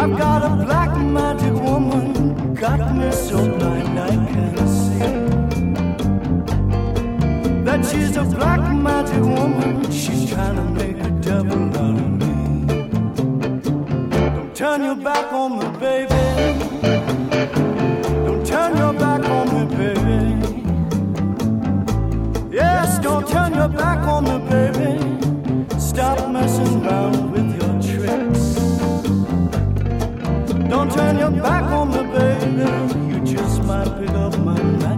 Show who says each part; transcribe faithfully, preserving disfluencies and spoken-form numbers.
Speaker 1: I've got a black magic woman, got me so blind I can't see. That she's a black magic woman, she's trying to make a devil out of me. Don't turn your back on me, baby. Don't turn your back on me, baby. Yes, don't turn your back on me, baby. Stop messing around with your tricks. Don't turn your back on me, baby. You just might pick up my knife.